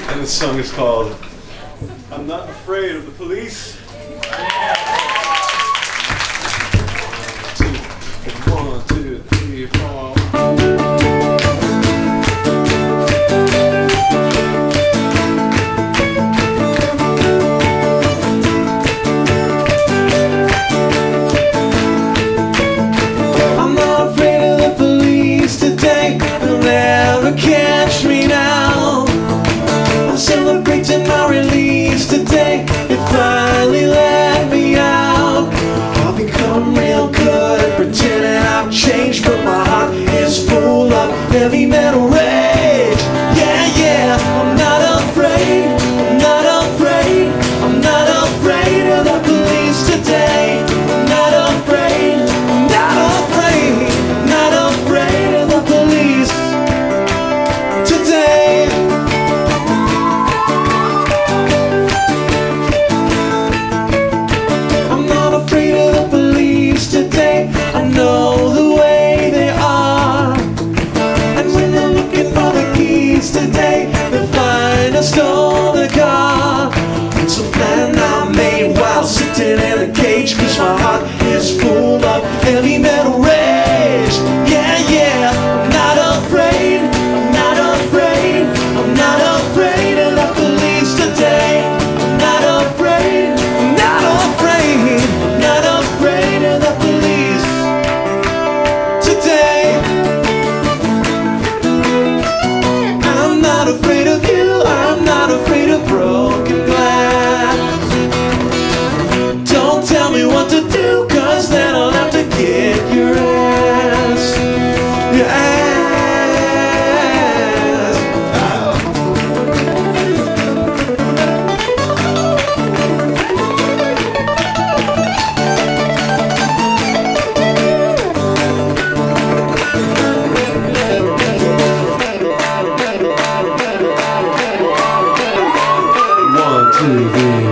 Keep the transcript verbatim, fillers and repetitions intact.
And this song is called I'm Not Afraid of the Police. Two, one, two, three, four. I'm not afraid of the police today. They'll never catch me now. I'm celebrating my release today. They finally let me out. I've become real good at pretending I've changed, but my heart is full of heavy metal rage. Yeah, yeah, I'm not afraid. I'm not afraid. I'm not afraid of the police today. I'm not afraid. I'm not afraid. I'm not afraid of the police today. I'm not afraid of the police today. I know the way they are. And when they're looking for the keys today, they'll find a stolen car. It's a plan I made while sitting in a cage, 'cause my heart is full of heavy metal rage. Yeah, yeah, I'm not afraid. I'm not afraid. I'm not afraid of the police today. I'm not afraid. I'm not afraid. I'm not afraid of the police today. I'm not afraid of you. I'm not afraid of broken glass. Don't tell me what to do, 'cause then I'll have to kick your ass. Your ass. One, two, three.